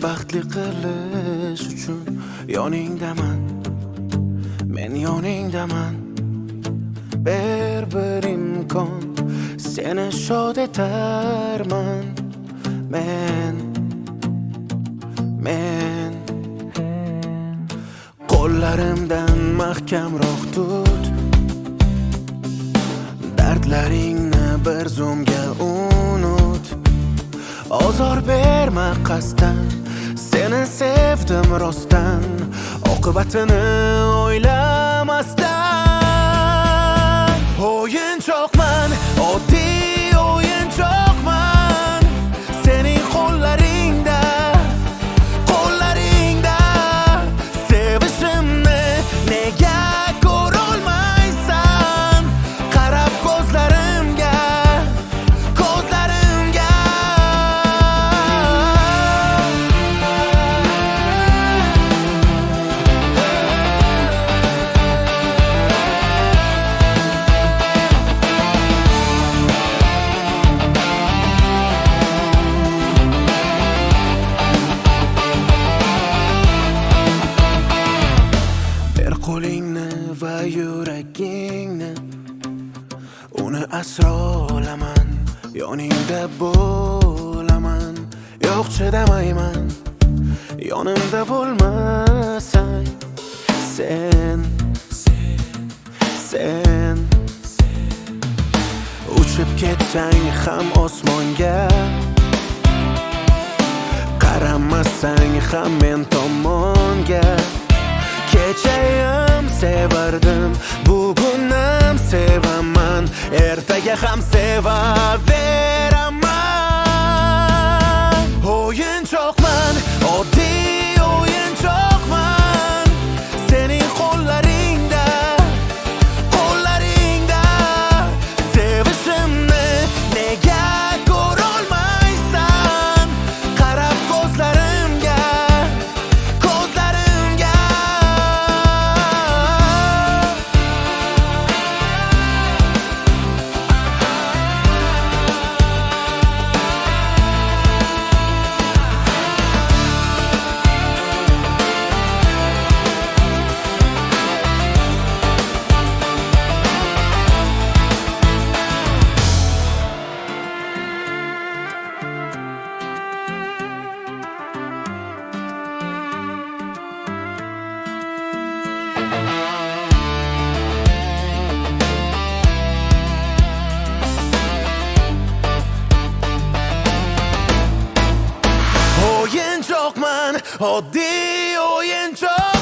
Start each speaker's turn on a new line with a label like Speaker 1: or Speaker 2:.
Speaker 1: baxtli qilish uchun yoningdaman, men yoningdaman. Ber bir imkon, seni shod etarman. Men qo'llarimdan mahkamroq tut, dardlaringni bir zumga unut. Ozor berma qasddan, seni sevdim rostdan, oqibatini o'ylamasdan. O'yinchoqman, oddiy o'yinchoqman, sening qo'llaringda sevishimni nega ko'rolmaysan? Qarab ko'zlarimga qo'lingni va yuragingni, uni asro olaman, yoningda bo'laman. Yo'q, chidamayman yonimda bo'lmasang. Sen uchib ketsang ham osmonga, qaramasang ham men tomonga. Kechayam sevardim, bugunam sevaman, ertaga ham sevaveraman. O'yinchoqman, oddiy o'yinchoqman, sening qo'llaringda sevishimni nega ko'rolmaysan? Qarab ko'zlarimga o'yinchoqman, oddiy o'yinchoq.